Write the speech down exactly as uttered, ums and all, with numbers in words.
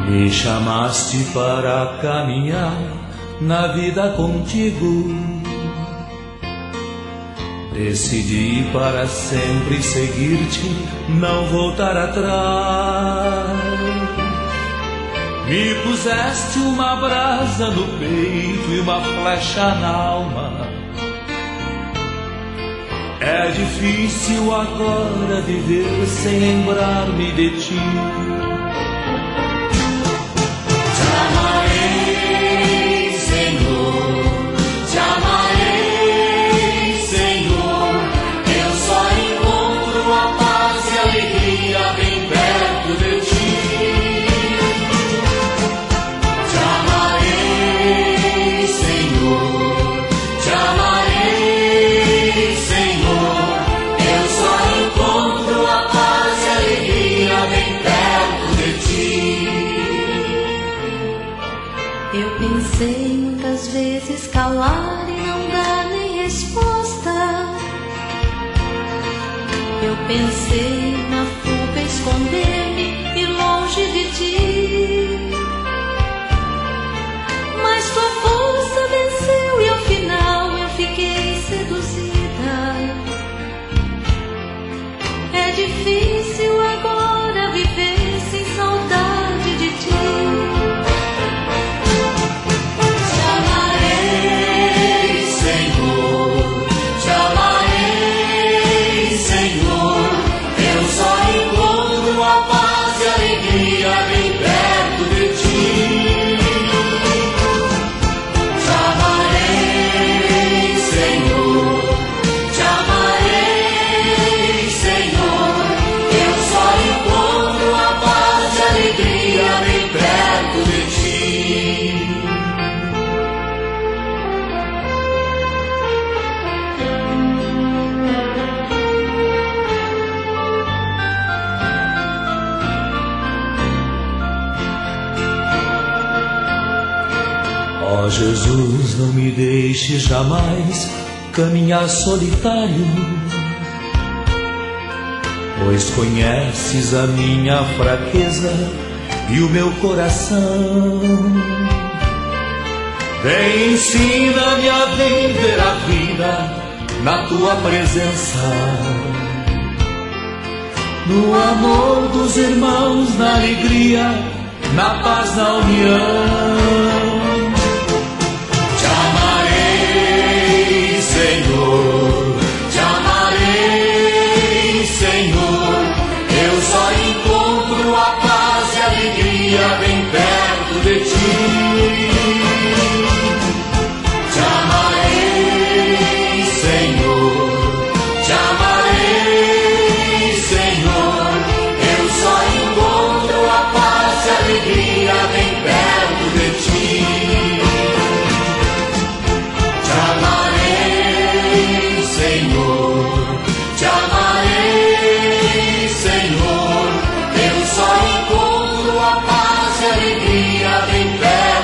Me chamaste para caminhar na vida contigo. Decidi para sempre seguir-te, não voltar atrás. Me puseste uma brasa no peito e uma flecha na alma. É difícil agora viver sem lembrar-me de ti. Eu pensei muitas vezes calar e não dar nem resposta. Eu pensei na fuga esconder-me e longe de ti. Mas tua força venceu e ao final eu fiquei seduzida. É difícil agora viver sem saudade de ti. Ó Jesus, não me deixes jamais caminhar solitário, pois conheces a minha fraqueza e o meu coração. Vem, ensina-me a viver a vida na tua presença, no amor dos irmãos, na alegria, na paz, na união. Senhor, te amarei, Senhor, eu só encontro a paz e a alegria bem perto de ti. Te amarei, Senhor, te amarei, Senhor, eu só encontro a paz e a alegria bem perto de ti. Te amarei, Senhor, te amarei, Senhor, eu só encontro a paz e a alegria bem perto.